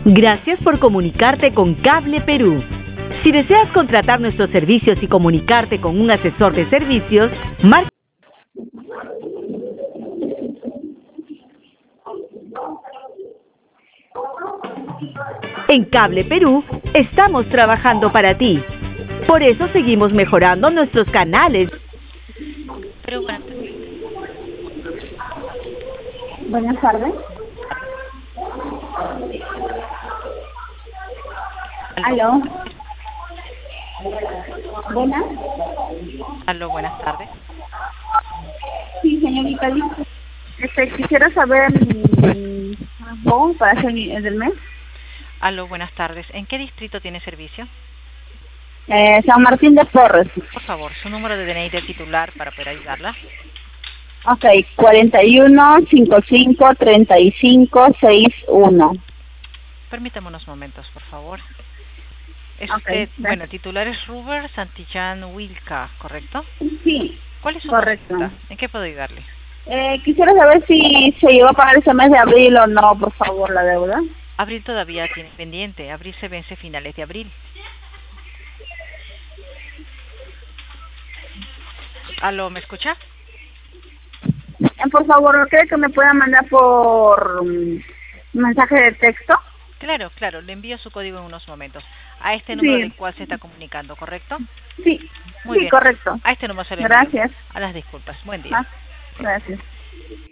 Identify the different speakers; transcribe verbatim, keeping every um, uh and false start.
Speaker 1: Gracias por comunicarte con Cable Perú. Si deseas contratar nuestros servicios y comunicarte con un asesor de servicios, marca. En Cable Perú estamos trabajando para ti. Por eso seguimos mejorando nuestros canales.
Speaker 2: Buenas tardes. Aló. Buenas.
Speaker 3: Aló, buenas tardes.
Speaker 2: Sí, señorita. Este, quisiera saber mi bon para hacer mi- el del mes.
Speaker 3: Aló, buenas tardes. ¿En qué distrito tiene servicio?
Speaker 2: Eh, San Martín de Porres.
Speaker 3: Por favor, su número de D N I del titular para poder ayudarla.
Speaker 2: Ok, cuarenta y uno, cincuenta y cinco, treinta y cinco, sesenta y uno.
Speaker 3: Permítame unos momentos, por favor. Es
Speaker 2: Ok,
Speaker 3: usted,
Speaker 2: gracias.
Speaker 3: bueno, el titular es Ruber Santillán Wilca, ¿correcto?
Speaker 2: Sí,
Speaker 3: ¿Cuál es su
Speaker 2: correcto.
Speaker 3: consulta? ¿En qué puedo ayudarle?
Speaker 2: Eh, quisiera saber si se llegó a pagar ese mes de abril o no, por favor, la deuda.
Speaker 3: Abril todavía tiene pendiente. Abril se vence finales de abril. Aló, ¿me escucha?
Speaker 2: Eh, por favor, ¿cree que me pueda mandar por mm, mensaje de texto?
Speaker 3: Claro, claro. Le envío su código en unos momentos. A este número
Speaker 2: Sí,
Speaker 3: del cual se está comunicando, ¿correcto?
Speaker 2: sí,
Speaker 3: Muy
Speaker 2: sí,
Speaker 3: bien.
Speaker 2: correcto.
Speaker 3: A este número se le envío.
Speaker 2: Gracias.
Speaker 3: A las disculpas. Buen día.
Speaker 2: Ah, gracias.